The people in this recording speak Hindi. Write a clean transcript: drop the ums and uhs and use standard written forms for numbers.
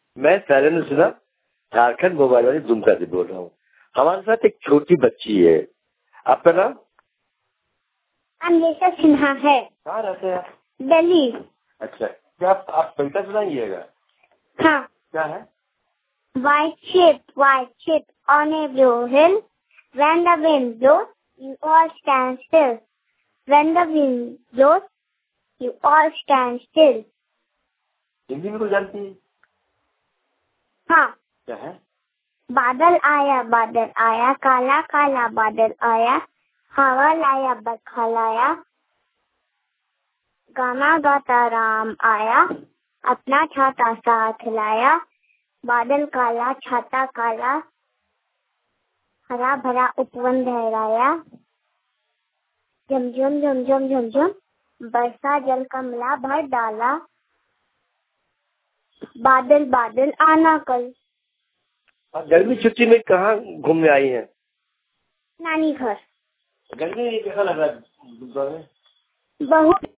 मैं शैलेंद्र सिन्हा झारखंड मोबाइल वाली दुमका से बोल रहा हूँ। हमारे साथ एक छोटी बच्ची है। आपका नाम? अन्वेषा सिन्हा है। कहाँ रहते हैं? दिल्ली। अच्छा, क्या आप कविता सुनाइएगा? हाँ। क्या है? White ship on a blue hill. When the wind blows, you all stand still. When the wind blows, you all stand still. Hindi में कुछ जानती है? हाँ। क्या है? बादल आया, काला काला बादल आया, हवा लाया बरखा लाया, गाना गाता राम आया, अपना छाता साथ लाया, बादल काला छाता काला, हरा भरा उपवन लहराया, झमझम झमझम झमझम बरसा जल कमला भर डाला, बादल बादल आना कल। गर्मी छुट्टी में कहाँ घूमने आई हैं? नानी घर। गर्मी कैसा लग रहा है? बहुत